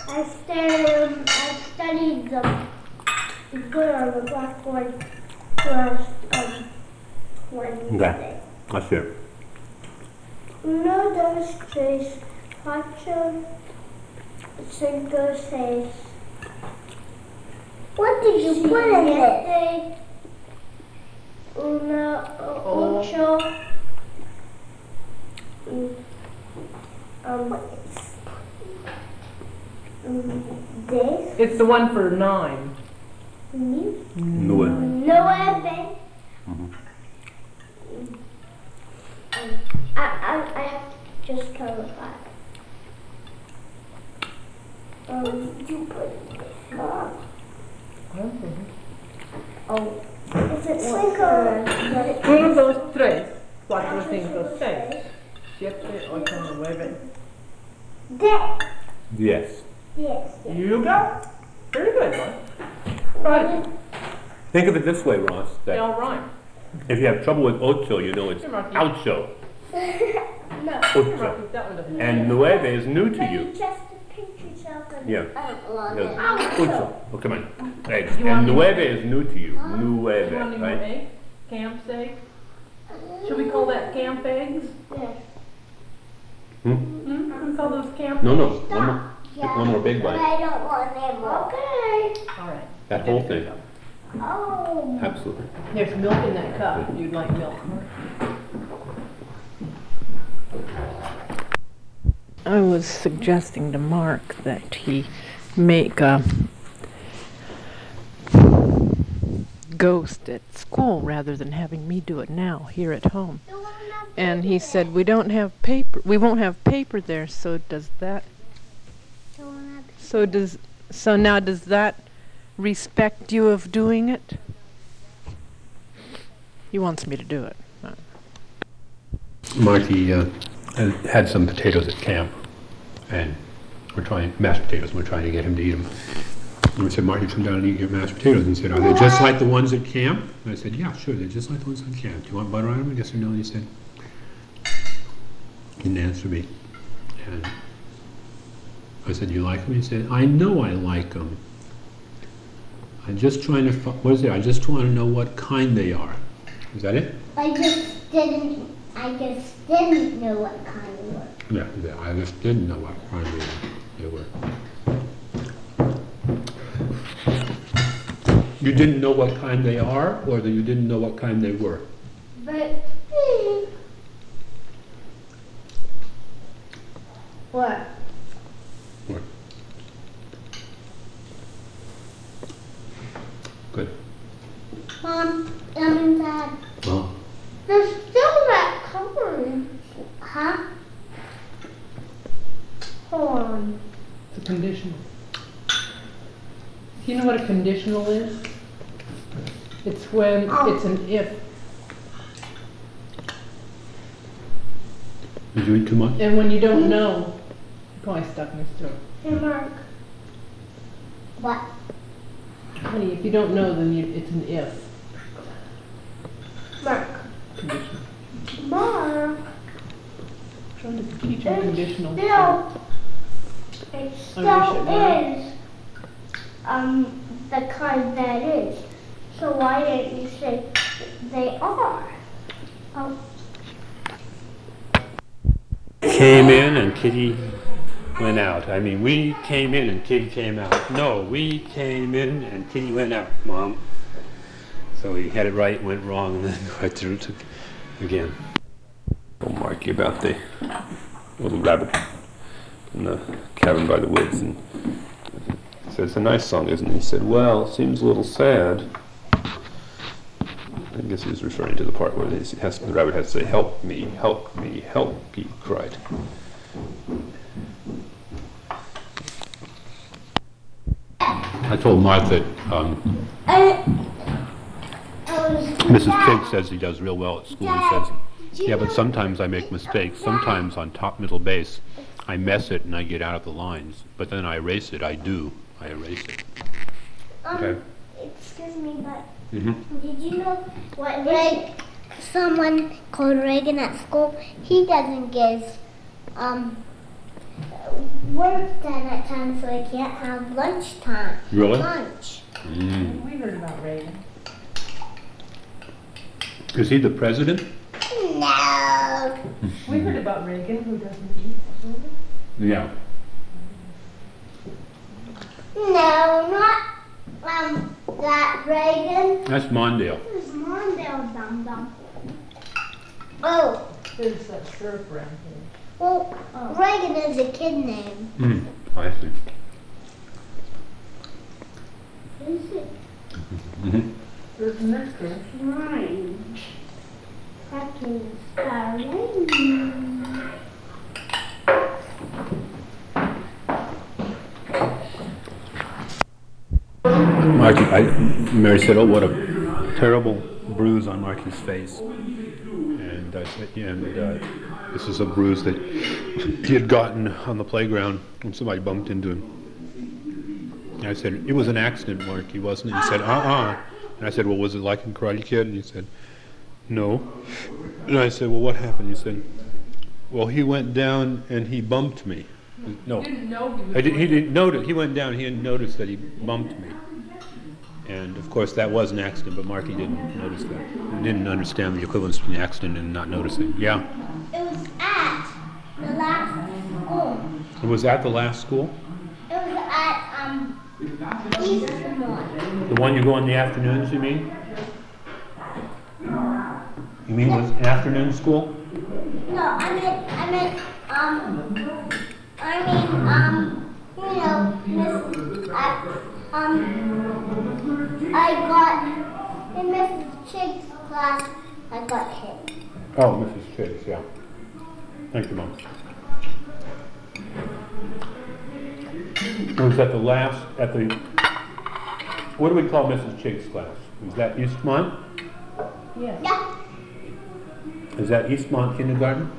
I studied them good on the blackboard last Wednesday. Okay, let's hear it. Uno, dos, tres, cuatro, cinco, seis. What did you put in it? Uno, ocho. This. It's the one for 9. Nueve. I have to just count 5. What did you put in this, Mom? Oh, is it cinco? 1, 2, 3, 4, 5, 6, 7, 8, 9. There. Yes. Yes. You go. Very good, one. Right. Think of it this way, Ross, They that all rhyme. if you have trouble with ocho, you know it's Here, Marky. oucho. No. Here, Ocho. Marky, that one doesn't And nueve is new to But you. you just pinch yourself and Yeah. I don't want Because it. ocho. Oh, come on. Right. You want And me- nueve is new to you. You want Nueve, any more right? egg? Camp's egg? Should we call that camp eggs? Yes. Hmm? We call those camp No, no. eggs? One more. Pick one more big But bite. I don't want them. Okay. All right. That whole thing. Oh. Absolutely. There's milk in that cup if you'd like milk. I was suggesting to Mark that he make a ghost at school rather than having me do it now here at home. And he said we don't have paper. We won't have paper there. So does that? So now does that respect you of doing it? He wants me to do it. Marky had some potatoes at camp, and mashed potatoes, we're trying to get him to eat them. And we said, Marky, come down and eat your mashed potatoes. And he said, are they just like the ones at camp? And I said, yeah, sure, they're just like the ones at camp. Do you want butter on them? Yes or no? And he said, he didn't answer me. And I said, you like them? He said, I know I like them. I'm just trying to, what is it? I just want to know what kind they are. Is that it? I just didn't know what kind they were. Yeah, I just didn't know what kind they were. You didn't know what kind they are, or that you didn't know what kind they were? But what? What? Good. Mom, Dad, Well, there's still that covering. Huh? Hold on. It's a conditional. Do you know what a conditional is? It's when it's an if. did you eat too much? And when you don't know, you're probably stuck in his throat. Hey, Mark. What? Honey, if you don't know, then it's an if. Mark. Conditional. Mark. Trying to teach him conditional. It I still wish it is the kind that is. So why didn't you say they are? Oh. Came in and Kitty went out. I mean, we came in and Kitty came out. No, we came in and Kitty went out, Mom. So he had it right, went wrong, and then right through it again. Told Marky about the little rabbit in the cabin by the woods, and he said, it's a nice song, isn't it? He said, well, it seems a little sad. I guess he was referring to the part where the rabbit has to say, help me, help me, help, he cried. I told Mark that Mrs. Pig says he does real well at school. He says, yeah, but sometimes I make mistakes. Sometimes on top middle base, I mess it and I get out of the lines. But then I erase it. I erase it. Okay. Excuse me, but Mm-hmm. did you know what someone called Reagan at school? He doesn't give work then at times, so I can't have lunchtime. Really? Lunch. Mm. We heard about Reagan. Is he the president? No. We heard about Reagan, who doesn't eat. Yeah. No, not that Reagan. That's Mondale. This is Mondale Dum Dum. Oh, There's that syrup around here. well, Reagan is a kid name. Hmm. I see. Is it? Mm-hmm. There's nectar. Orange. That is orange. Mary said, "Oh, what a terrible bruise on Marky's face." And I said, "Yeah, this is a bruise that he had gotten on the playground when somebody bumped into him." And I said, "It was an accident, Marky, wasn't it?" He said, "Uh-uh." And I said, "Well, was it like in Karate Kid?" And he said, "No." And I said, "Well, what happened?" He said, "Well, he went down and he bumped me." No. Didn't know he was. He didn't notice. He went down. He didn't notice that he bumped me, and of course that was an accident. But Marky didn't notice that. He didn't understand the equivalence between accident and not noticing. Yeah. It was at the last school. It was at the last school. It was at Eastmont. The one you go in the afternoons. You mean? You mean it was an afternoon school? No, I meant, you know, I got, in Mrs. Chig's class, I got hit. Oh, Mrs. Chiggs. Yeah. Thank you, Mom. It was at the last, what do we call Mrs. Chig's class? Is that Eastmont? Yes. Yeah, Is that Eastmont Kindergarten?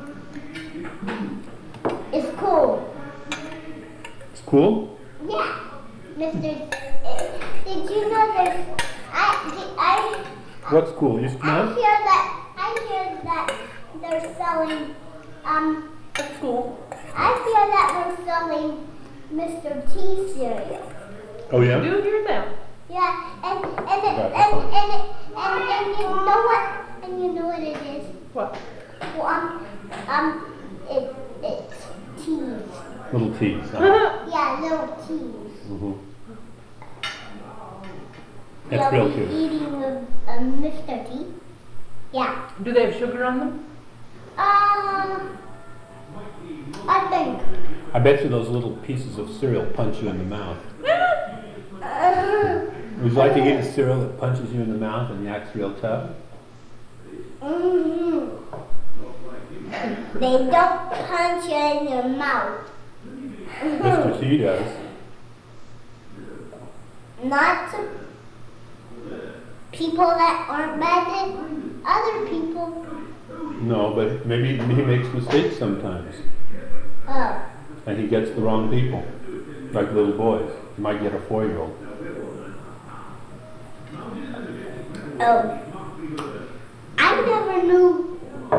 it's cool. It's cool? Yeah, Mr. Did you know there's, What's cool? I Eastmont? hear that they're selling, That's cool. I hear that they're selling Mr. T cereal. Oh, yeah? Do hear that. Yeah, and you know what it is? What? Well, it's teas. Little T's. Huh? Yeah, little teas. Mm-hmm. That's You'll real be cute. eating Mr. T. Yeah. Do they have sugar on them? I think. I bet you those little pieces of cereal punch you in the mouth. Would you like to eat a cereal that punches you in the mouth and acts real tough? Mm-hmm. They don't punch you in your mouth. Mr. T does. Not to people that aren't bad than other people. No, but maybe he makes mistakes sometimes. Oh. And he gets the wrong people. Like little boys. He might get a 4-year-old. Oh. I never knew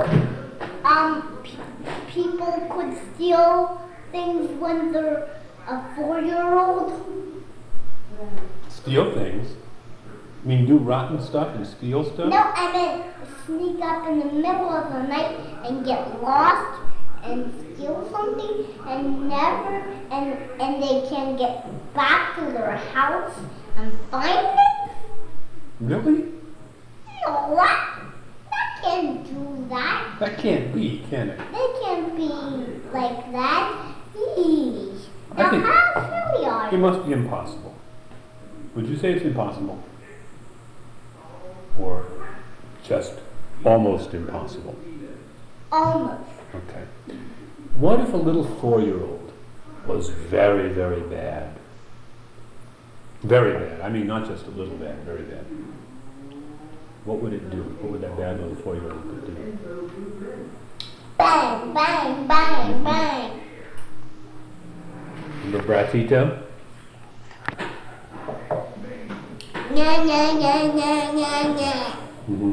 people could steal things when they're a 4-year-old. Steal things? You mean do rotten stuff and steal stuff? No, I meant sneak up in the middle of the night and get lost and steal something and they can get back to their house and find it? Really? No, what? That can't do that. That can't be, can it? They can't be like that. Eesh. I Now think how silly are it you? must be impossible. Would you say it's impossible? Or just almost impossible? Almost. Okay. What if a little 4-year-old was very, very bad? Very bad. I mean, not just a little bad, very bad. What would it do? What would that bad little 4-year-old do? Bang, bang, bang, bang. Remember Bratito? Nya, nya, nya, nya, nya, nya. Mm-hmm.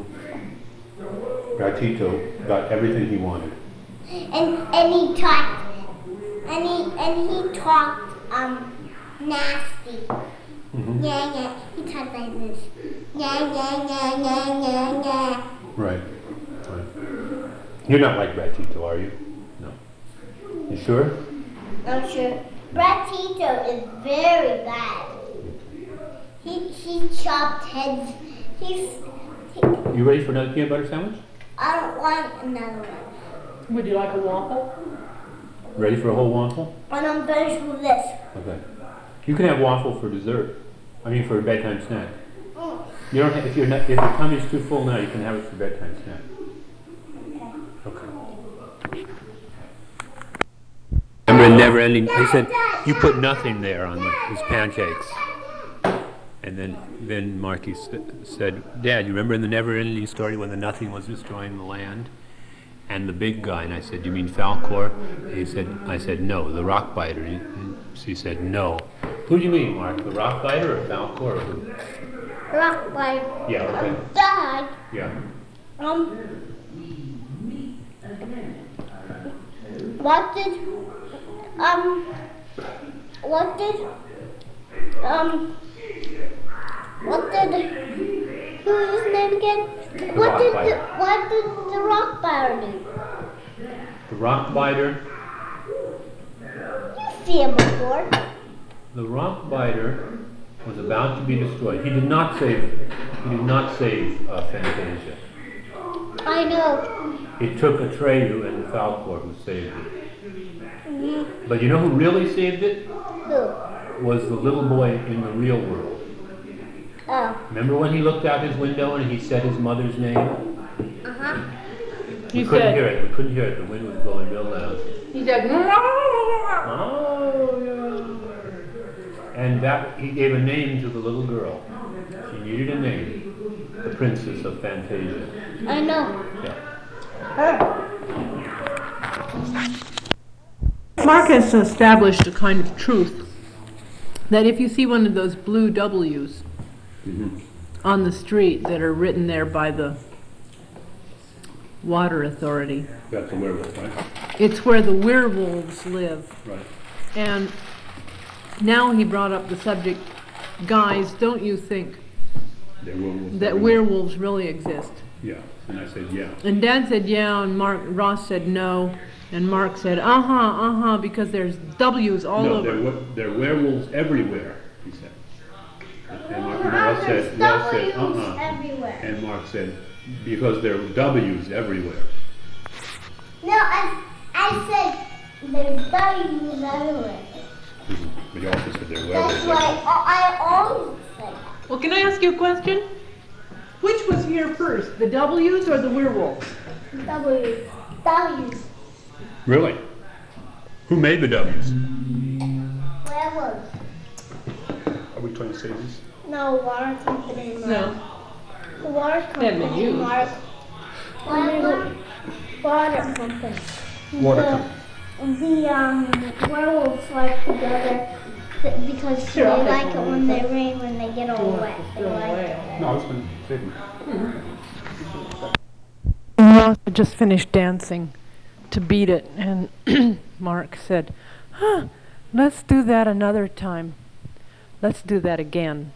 Bratito got everything he wanted. And he taught he talked nasty. Mm-hmm. Yeah, yeah. He talked like this. Yeah, yeah, yeah, yeah, yeah, yeah. Right. You're not like Brad Tito, are you? No. You sure? I'm sure. Brad Tito is very bad. He chopped heads. You ready for another peanut butter sandwich? I don't want another one. Would you like a waffle? Ready for a whole waffle? And I'm finished with this. Okay. You can have waffle for dessert. I mean for a bedtime snack. You don't have, if your tummy's too full now, you can have it for bedtime snack. Okay. Remember the never ending, he said, you put nothing there on his pancakes. And then Marky said, Dad, you remember in the never ending story when the nothing was destroying the land? And the big guy, and I said, you mean Falkor? I said, no, the rock biter. And she said, no. Who do you mean, Mark? The rock biter or Falkor or who? Rock biter. Yeah, okay. Dad. Yeah. What did who was his name again? What did the rock biter do? The rock biter. You see him before. The rock biter was about to be destroyed. He did not save Fantasia. I know. It took Atreyu and Falkor who saved it. Mm-hmm. But you know who really saved it? Who? Was the little boy in the real world. Oh. Remember when he looked out his window and he said his mother's name? Uh-huh. We couldn't hear it. We couldn't hear it. The wind was blowing real loud. He said, Oh, yeah. And that he gave a name to the little girl. She needed a name. The Princess of Fantasia. I know. Yeah. Mark has established a kind of truth that if you see one of those blue W's on the street that are written there by the water authority, That's a werewolf, right? it's where the werewolves live. Right. And now he brought up the subject, guys, don't you think They're werewolves. that werewolves really exist? Yeah. And I said, yeah. And Dad said yeah, and Ross said no, and Mark said because there's W's all No, over. they're werewolves everywhere, he said. And Ross said, Everywhere. And Mark said, because there are W's everywhere. No, I said there's W's everywhere. But you also said they're That's werewolves. why I always said that. Well, can I ask you a question? Which was here first, the W's or the werewolves? W's. Really? Who made the W's? Werewolves. Are we trying to say this? No, water company. No. The water Then company. you. Water company. Water The werewolves like together because Sure, they I'll take like it one. when they rain, when they get all wet. They like it. No, I was going to say Ross had just finished dancing to beat it, and Mark said, let's do that another time. Let's do that again.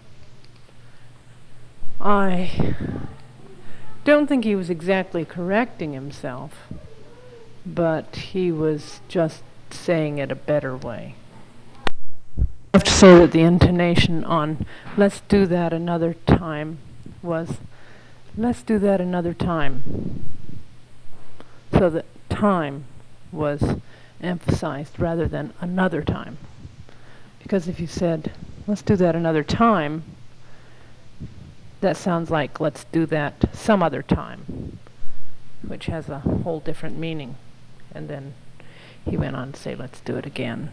I don't think he was exactly correcting himself, but he was just saying it a better way. I have to say that the intonation on let's do that another time was let's do that another time. So that time was emphasized rather than another time. Because if you said, let's do that another time, that sounds like let's do that some other time, which has a whole different meaning. And then he went on to say, let's do it again.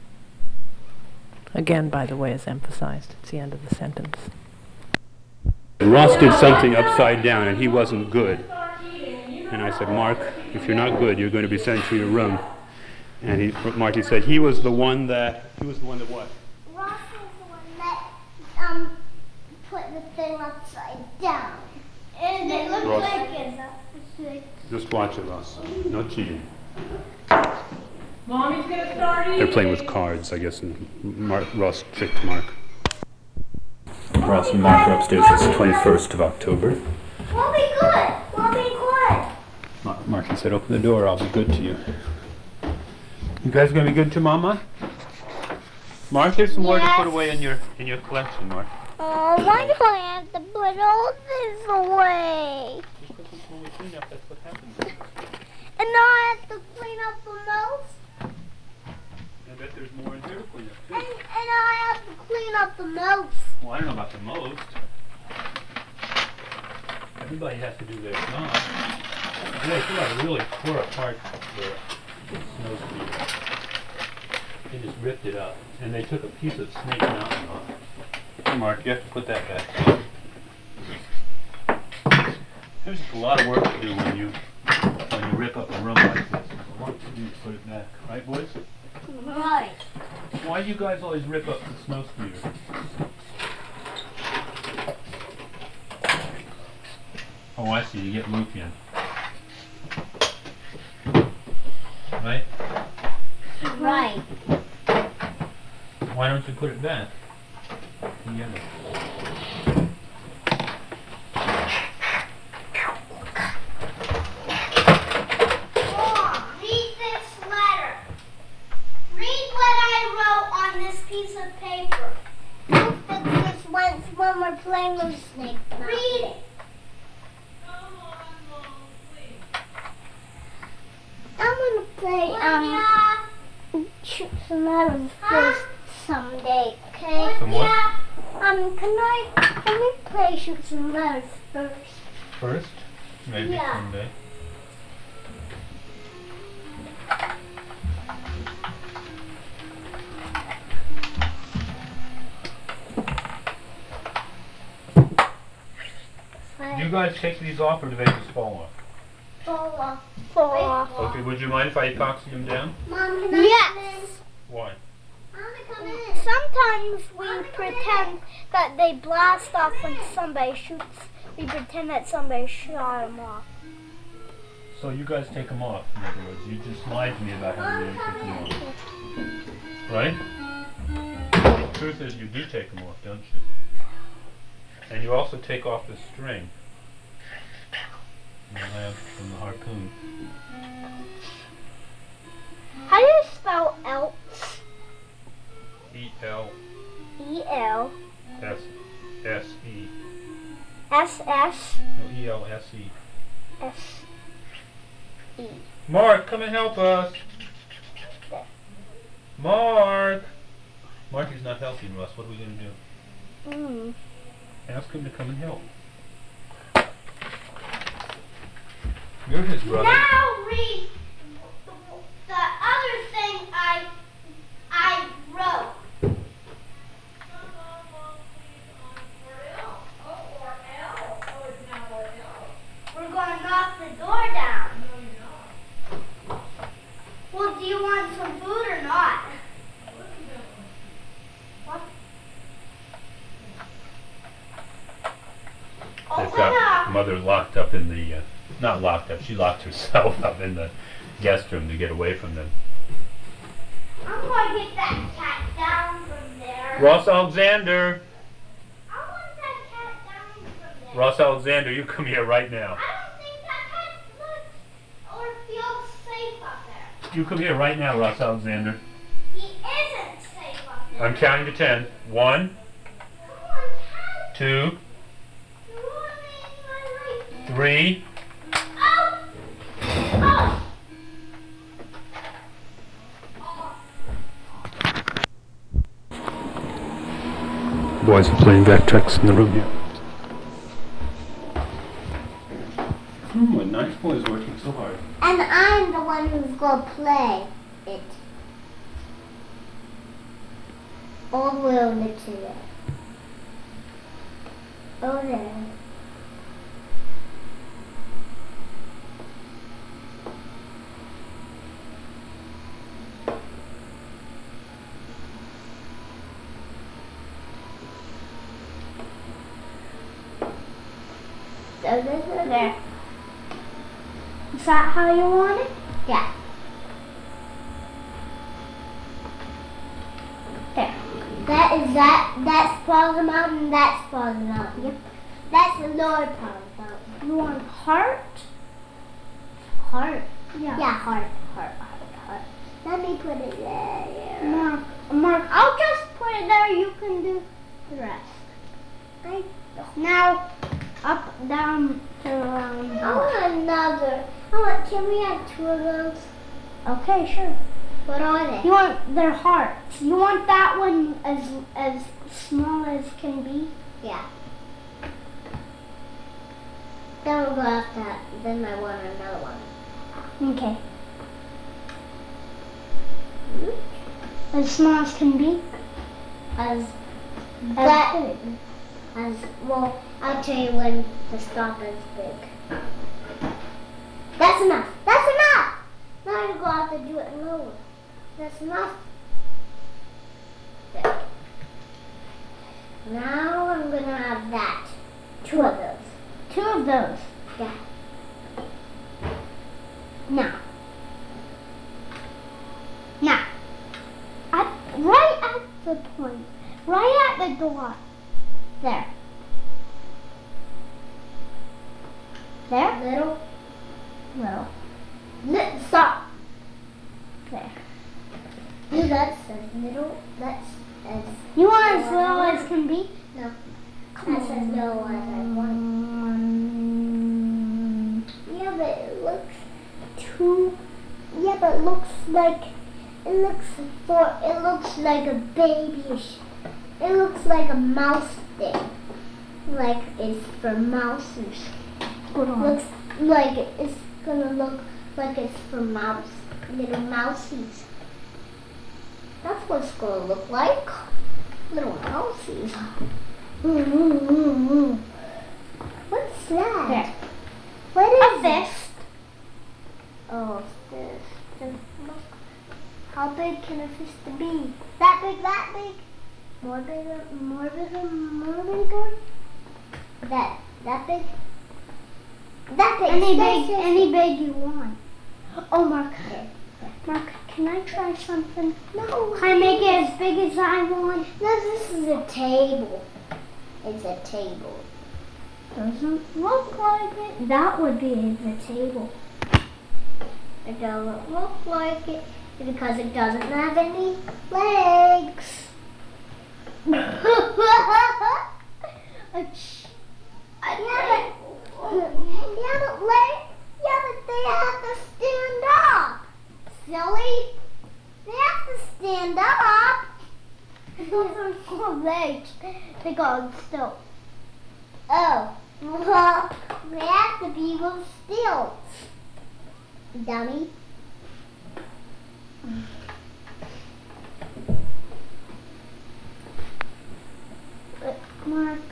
Again, by the way, is emphasized. It's the end of the sentence. Ross did something upside down and he wasn't good. And I said, Mark, if you're not good, you're going to be sent to your room. And Marky said he was the one that what? Ross was the one that put the thing upside down. And it looked Ross. like it's Just watch it, Ross. No cheating. Mommy's gonna start eating. They're playing with cards, I guess, and Ross tricked Mark. Ross and Mark are upstairs. It's the 21st of October. We'll be good. We'll be good. Marky said, open the door, I'll be good to you. You guys gonna be good to Mama? Mark, here's some more to put away in your collection, Mark. Oh, why do I have to put all this away? Because when we clean up, that's what happens. And now I have to clean up the mouse? I bet there's more in here to clean up, too. And I have to clean up the mouse. Well, I don't know about the most. Everybody has to do their job. Boy, somebody really tore apart the snow scooter. They just ripped it up. And they took a piece of Snake Mountain off. Hey, Mark, you have to put that back. There's just a lot of work to do when you rip up a room like this. There's a lot to do to put it back. Right, boys? Right. Why do you guys always rip up the snow scooter? Oh, I see. You get Luke in. Right? Right. Why don't you put it back? Together. Read this letter. Read what I wrote on this piece of paper. This when we're playing with Snake Mountain. Read it. I'm gonna play Shoots and Ladders first someday, okay? Some what? Can we play Shoots and Ladders first? First? Maybe Yeah. someday. You guys take these off or do they just fall off? Fall off. Okay, would you mind if I epoxy them down? Mom, can I come in? Why? Sometimes we pretend that they blast off when somebody shoots. We pretend that somebody shot them off. So you guys take them off, in other words. You just lied to me about how you didn't take them off. Right? The truth is you do take them off, don't you? And you also take off the string. And the lamp from the harpoon. How do you spell else? E-L-S-S-E. E-L-S-S-E. No, E-L-S-E. Mark, come and help us. Mark! Marky's not helping, Russ. What are we going to do? Ask him to come and help. You're his brother. Now read the other thing I wrote. We're going to knock the door down. Well, do you want some food or not? What? They've Open got up. Mother locked up in the, not locked up, she locked herself up in the guest room to get away from them. I'm going to get that cat down from there. Ross Alexander! I want that cat down from there. Ross Alexander, you come here right now. I don't think that cat looks or feels safe up there. You come here right now, Ross Alexander. He isn't safe up there. I'm counting to 10. 1, Come on, cat. 2, You're ruining my life. 3. Oh! Oh! Boys are playing Vectrex in the room here. What nice boys working so hard. And I'm the one who's going to play it. Or will it today? Oh, there. So this is there. Is that how you want it? Yeah. That's Sparrow Mountain, that's Sparrow Mountain. Yep. That's the lower part of the mountain. You want heart? Heart. Yeah. Yeah, heart. Let me put it there. Mark, I'll just put it there. You can do the rest. Now, up, down, turn around. I want another. Can we have 2 of those? Okay, sure. What are they? You want their hearts. You want that one as small as can be? Yeah. Then we'll go after that. Then I want another one. Okay. As small as can be? As As well, I'll tell you when to stop is big. That's enough. That's enough. Now I go have to do it lower. That's enough. There. Now I'm gonna have that. 2 of those. 2 of those. Yeah. Now, right at the point, right at the door, there. There? Little. Stop. There. No, that's as little. That's as. You want as little as can be? No. That's as little as I want. Yeah, but it looks too. Yeah, but it looks like. It looks like a babyish. It looks like a mouse thing. Like it's for mouses. Hold on. Looks like it's gonna look like it's for little mousies. That's what it's gonna look like. Little mousies. What's that? There. What is A this? fist. Oh, this. How big can a fist be? That big, that big? More bigger, more bigger, more bigger? That big? That big. Any big you want. Oh, Mark. Okay. Mark, can I try something? No. Can I make it as big as I want? No, this is a table. It's a table. Doesn't look like it. That would be the table. It doesn't look like it because it doesn't have any legs. But they have to stand up. Silly. They have to stand up. Those are four legs. They go still. Oh, well, they have to be with stilts. Dummy. Mark,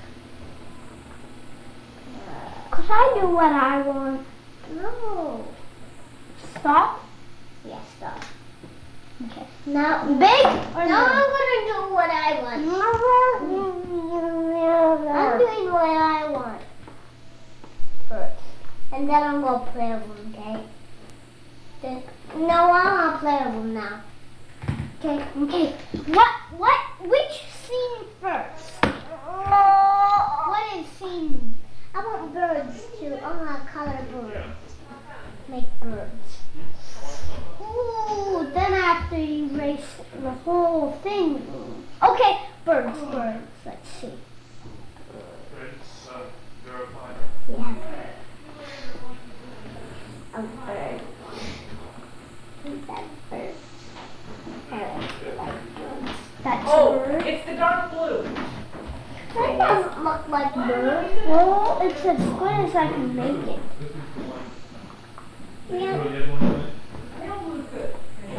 could I do what I want? No. Stop? Yeah, stop. Okay. Now, Big or now no? I'm gonna do what I want. I'm doing what I want first, and then I'm gonna play with them. Okay? No, I'm gonna play with them now. Okay. Okay. Which scene first? What is scene? I want birds too. I want to color birds. Make birds. Ooh, then after you erase the whole thing. Okay, birds. Let's see. Yeah, bird. A bird. Is that bird? That's Oh, a bird. it's the dark blue. That doesn't look like bird. Well, it's as good as I can make it. Yeah. Pale blue's good.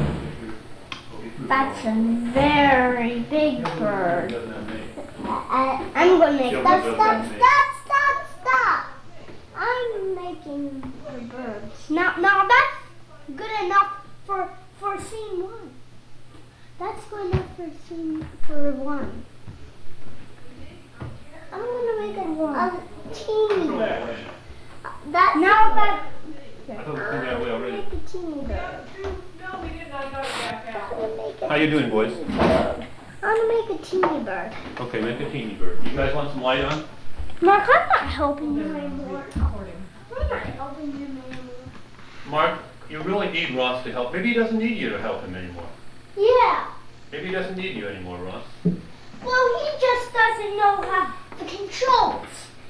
That's a very big bird. I'm gonna make stop. I'm making the birds. Now that's good enough for scene one. That's good enough for one. I'm gonna make a teeny bird. That's Now that I thought we figured out way already. make a teeny bird. No, we didn't. I got it back out. I'm gonna make a How you doing, boys? I'm want to make a teeny bird. Okay, make a teeny bird. You guys want some light on? Mark, I'm not helping you anymore. I'm not helping you anymore. Mark, you really need Ross to help. Maybe he doesn't need you to help him anymore. Yeah. Maybe he doesn't need you anymore, Ross. Well, he just doesn't know how the controls.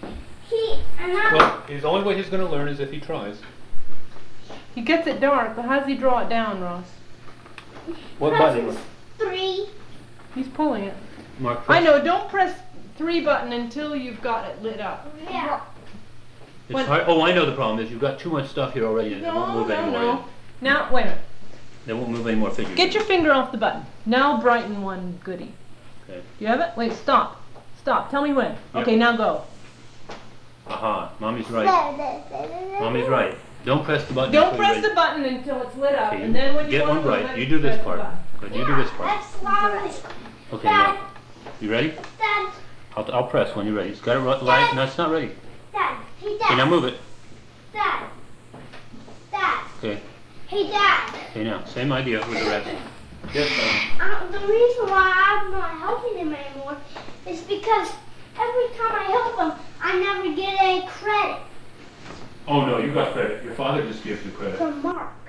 Well, the only way he's going to learn is if he tries. He gets it dark, but how does he draw it down, Ross? What button? 3. He's pulling it. Mark, I press. know, don't press 3 button until you've got it lit up. Yeah. It's What? hard. Oh, I know the problem is you've got too much stuff here already and it won't move anymore. no. Now, wait a minute. It won't move any more figures. Get your finger off the button. Now brighten one goodie. Okay. You have it? Wait, stop. Stop. Tell me when. Yep. Okay, now go. Aha, Mommy's right. Mommy's right. Don't press the button. Don't until press you're the button until it's lit up, Okay, and then when you get want one to right. let You it do this press the part. button. Good, you do this part. That's slowly. Okay, now. You ready? Dad, I'll press when you're ready. It's got to light. No, it's not ready. Dad, hey Okay, now Dad, move it. Dad, Dad, Okay. hey Dad. Okay, now. Same idea with the rest. Yes, The reason why I'm not helping him anymore is because every time I help him, I never get any credit Oh, no, you got credit. Your father just gives you credit. from Mark.